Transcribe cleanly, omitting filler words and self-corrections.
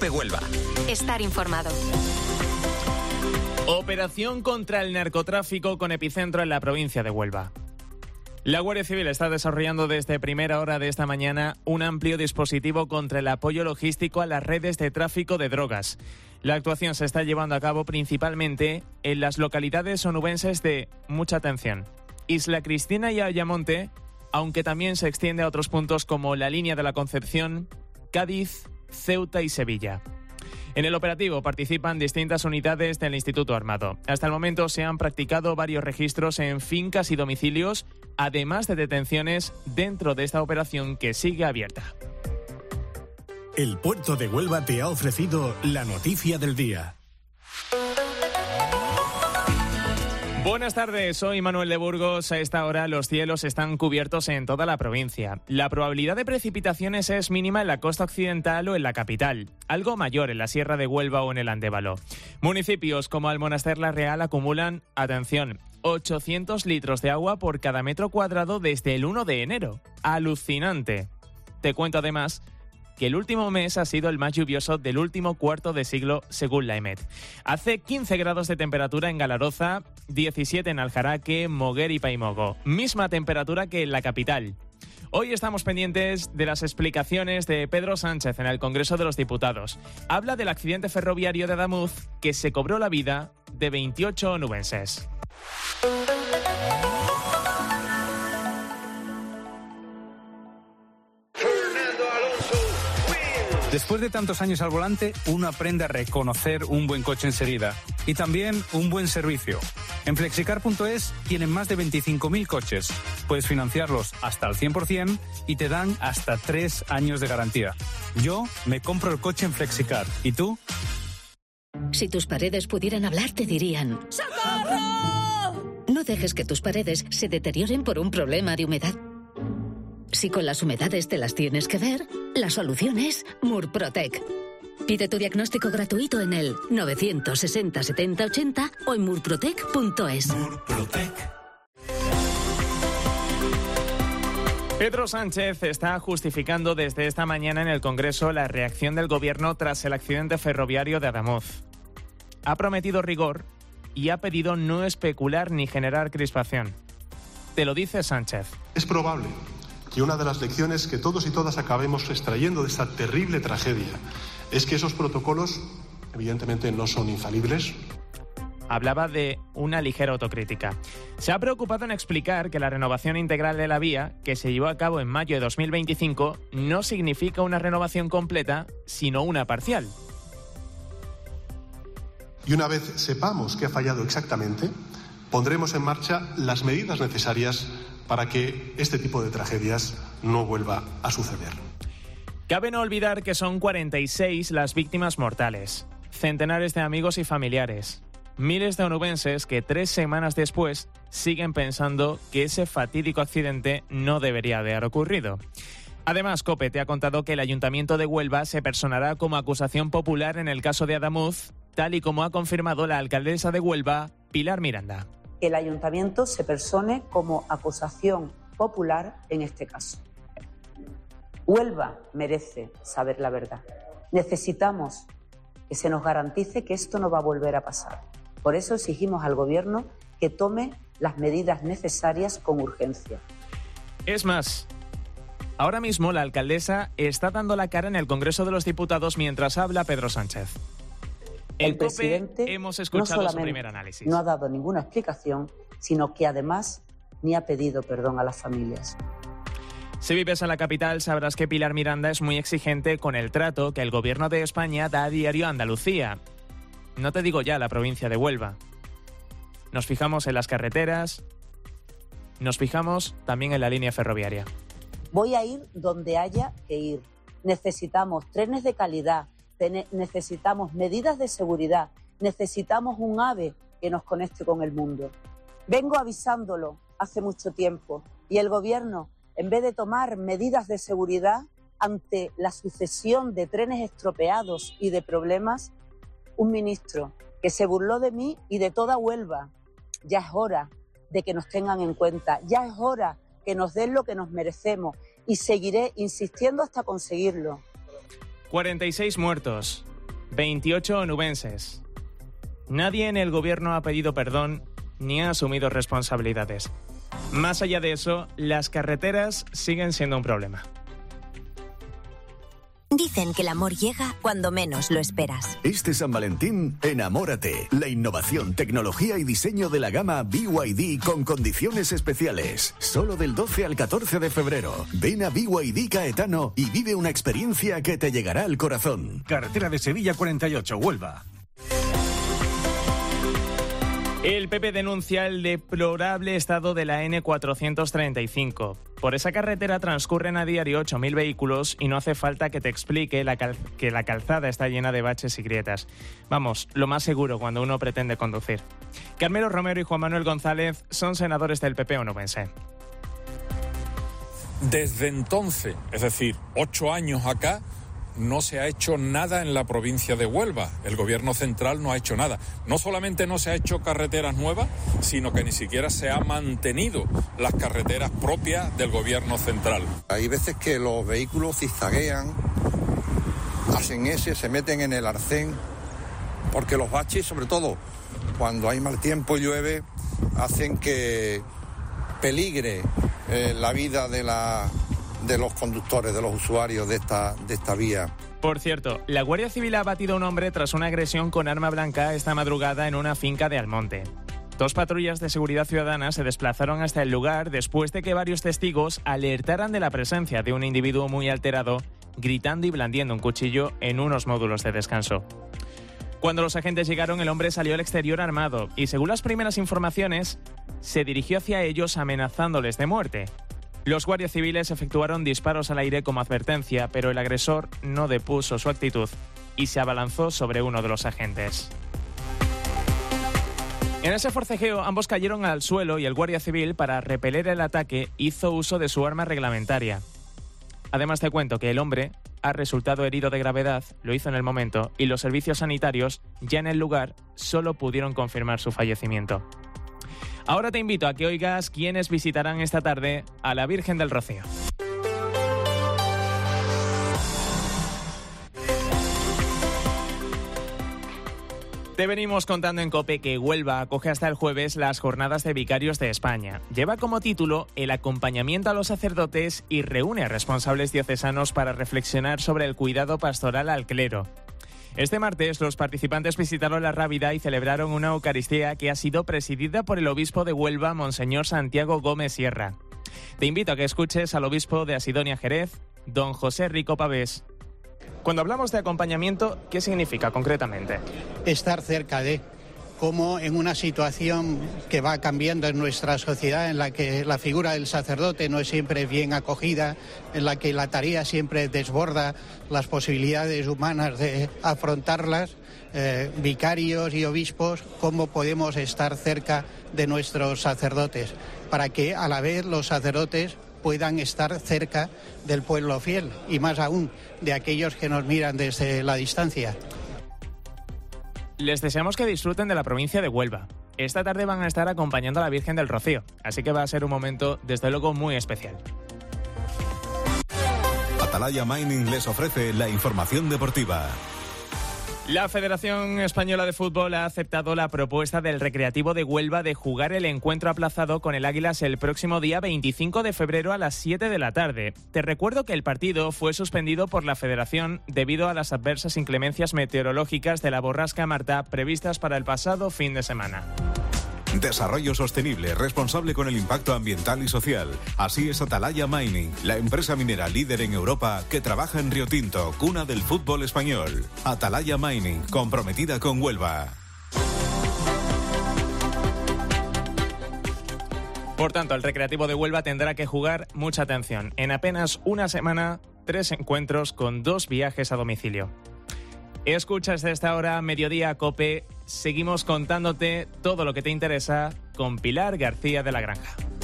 Cope Huelva. Estar informado. Operación contra el narcotráfico con epicentro en la provincia de Huelva. La Guardia Civil está desarrollando desde primera hora de esta mañana un amplio dispositivo contra el apoyo logístico a las redes de tráfico de drogas. La actuación se está llevando a cabo principalmente en las localidades onubenses de, mucha atención, Isla Cristina y Ayamonte, aunque también se extiende a otros puntos como la Línea de la Concepción, Cádiz, Ceuta y Sevilla. En el operativo participan distintas unidades del Instituto Armado. Hasta el momento se han practicado varios registros en fincas y domicilios, además de detenciones dentro de esta operación que sigue abierta. El Puerto de Huelva te ha ofrecido la noticia del día. Buenas tardes, soy Manuel de Burgos. A esta hora los cielos están cubiertos en toda la provincia. La probabilidad de precipitaciones es mínima en la costa occidental o en la capital, algo mayor en la Sierra de Huelva o en el Andévalo. Municipios como Almonaster La Real acumulan, atención, 800 litros de agua por cada metro cuadrado desde el 1 de enero. ¡Alucinante! Te cuento además que el último mes ha sido el más lluvioso del último cuarto de siglo, según la EMET. Hace 15 grados de temperatura en Galaroza, 17 en Aljaraque, Moguer y Paimogo. Misma temperatura que en la capital. Hoy estamos pendientes de las explicaciones de Pedro Sánchez en el Congreso de los Diputados. Habla del accidente ferroviario de Adamuz, que se cobró la vida de 28 onubenses. Después de tantos años al volante, uno aprende a reconocer un buen coche enseguida y también un buen servicio. En Flexicar.es tienen más de 25.000 coches. Puedes financiarlos hasta al 100% y te dan hasta 3 años de garantía. Yo me compro el coche en Flexicar. ¿Y tú? Si tus paredes pudieran hablar, te dirían: ¡socorro! No dejes que tus paredes se deterioren por un problema de humedad. Si con las humedades te las tienes que ver, la solución es Murprotec. Pide tu diagnóstico gratuito en el 960 70 80 o en murprotec.es. Murprotec. Pedro Sánchez está justificando desde esta mañana en el Congreso la reacción del Gobierno tras el accidente ferroviario de Adamuz. Ha prometido rigor y ha pedido no especular ni generar crispación. Te lo dice Sánchez. Es probable que una de las lecciones que todos y todas acabemos extrayendo de esta terrible tragedia es que esos protocolos, evidentemente, no son infalibles. Hablaba de una ligera autocrítica. Se ha preocupado en explicar que la renovación integral de la vía, que se llevó a cabo en mayo de 2025, no significa una renovación completa, sino una parcial. Y una vez sepamos qué ha fallado exactamente, pondremos en marcha las medidas necesarias para que este tipo de tragedias no vuelva a suceder. Cabe no olvidar que son 46 las víctimas mortales, centenares de amigos y familiares, miles de onubenses que 3 semanas después siguen pensando que ese fatídico accidente no debería de haber ocurrido. Además, COPE te ha contado que el Ayuntamiento de Huelva se personará como acusación popular en el caso de Adamuz, tal y como ha confirmado la alcaldesa de Huelva, Pilar Miranda. Que el ayuntamiento se persone como acusación popular en este caso. Huelva merece saber la verdad. Necesitamos que se nos garantice que esto no va a volver a pasar. Por eso exigimos al Gobierno que tome las medidas necesarias con urgencia. Es más, ahora mismo la alcaldesa está dando la cara en el Congreso de los Diputados mientras habla Pedro Sánchez. El presidente hemos escuchado no su primer análisis. No ha dado ninguna explicación, sino que además ni ha pedido perdón a las familias. Si vives en la capital, sabrás que Pilar Miranda es muy exigente con el trato que el Gobierno de España da a diario a Andalucía. No te digo ya la provincia de Huelva. Nos fijamos en las carreteras, nos fijamos también en la línea ferroviaria. Voy a ir donde haya que ir. Necesitamos trenes de calidad. Necesitamos medidas de seguridad, necesitamos un AVE que nos conecte con el mundo. Vengo avisándolo hace mucho tiempo y el Gobierno, en vez de tomar medidas de seguridad ante la sucesión de trenes estropeados y de problemas, un ministro que se burló de mí y de toda Huelva. Ya es hora de que nos tengan en cuenta, ya es hora que nos den lo que nos merecemos y seguiré insistiendo hasta conseguirlo. 46 muertos, 28 onubenses. Nadie en el gobierno ha pedido perdón ni ha asumido responsabilidades. Más allá de eso, las carreteras siguen siendo un problema. Dicen que el amor llega cuando menos lo esperas. Este San Valentín, enamórate. La innovación, tecnología y diseño de la gama BYD con condiciones especiales. Solo del 12 al 14 de febrero. Ven a BYD Caetano y vive una experiencia que te llegará al corazón. Carretera de Sevilla 48, Huelva. El PP denuncia el deplorable estado de la N435. Por esa carretera transcurren a diario 8.000 vehículos y no hace falta que te explique que la calzada está llena de baches y grietas. Vamos, lo más seguro cuando uno pretende conducir. Carmelo Romero y Juan Manuel González son senadores del PP onubense. Desde entonces, es decir, 8 años acá, no se ha hecho nada en la provincia de Huelva. El gobierno central no ha hecho nada. No solamente no se ha hecho carreteras nuevas, sino que ni siquiera se ha mantenido las carreteras propias del gobierno central. Hay veces que los vehículos zigzaguean, hacen se meten en el arcén, porque los baches, sobre todo cuando hay mal tiempo y llueve, hacen que peligre la vida de los conductores, de los usuarios de esta vía. Por cierto, la Guardia Civil ha abatido a un hombre tras una agresión con arma blanca esta madrugada en una finca de Almonte. 2 patrullas de seguridad ciudadana se desplazaron hasta el lugar después de que varios testigos alertaran de la presencia de un individuo muy alterado, gritando y blandiendo un cuchillo en unos módulos de descanso. Cuando los agentes llegaron, el hombre salió al exterior armado y, según las primeras informaciones, se dirigió hacia ellos amenazándoles de muerte. Los guardias civiles efectuaron disparos al aire como advertencia, pero el agresor no depuso su actitud y se abalanzó sobre uno de los agentes. En ese forcejeo, ambos cayeron al suelo y el guardia civil, para repeler el ataque, hizo uso de su arma reglamentaria. Además, te cuento que el hombre ha resultado herido de gravedad, lo hizo en el momento, y los servicios sanitarios, ya en el lugar, solo pudieron confirmar su fallecimiento. Ahora te invito a que oigas quiénes visitarán esta tarde a la Virgen del Rocío. Te venimos contando en COPE que Huelva acoge hasta el jueves las Jornadas de Vicarios de España. Lleva como título el acompañamiento a los sacerdotes y reúne a responsables diocesanos para reflexionar sobre el cuidado pastoral al clero. Este martes, los participantes visitaron la Rábida y celebraron una Eucaristía que ha sido presidida por el obispo de Huelva, Monseñor Santiago Gómez Sierra. Te invito a que escuches al obispo de Asidonia Jerez, don José Rico Pavés. Cuando hablamos de acompañamiento, ¿qué significa concretamente? Estar cerca de, como en una situación que va cambiando en nuestra sociedad, en la que la figura del sacerdote no es siempre bien acogida, en la que la tarea siempre desborda las posibilidades humanas de afrontarlas, vicarios y obispos, ¿cómo podemos estar cerca de nuestros sacerdotes? Para que a la vez los sacerdotes puedan estar cerca del pueblo fiel y más aún de aquellos que nos miran desde la distancia. Les deseamos que disfruten de la provincia de Huelva. Esta tarde van a estar acompañando a la Virgen del Rocío, así que va a ser un momento, desde luego, muy especial. Atalaya Mining les ofrece la información deportiva. La Federación Española de Fútbol ha aceptado la propuesta del Recreativo de Huelva de jugar el encuentro aplazado con el Águilas el próximo día 25 de febrero a las 7 de la tarde. Te recuerdo que el partido fue suspendido por la Federación debido a las adversas inclemencias meteorológicas de la borrasca Marta previstas para el pasado fin de semana. Desarrollo sostenible, responsable con el impacto ambiental y social. Así es Atalaya Mining, la empresa minera líder en Europa que trabaja en Río Tinto, cuna del fútbol español. Atalaya Mining, comprometida con Huelva. Por tanto, el Recreativo de Huelva tendrá que jugar mucha atención. En apenas una semana, 3 encuentros con 2 viajes a domicilio. Escuchas de esta hora Mediodía COPE. Seguimos contándote todo lo que te interesa con Pilar García de la Granja.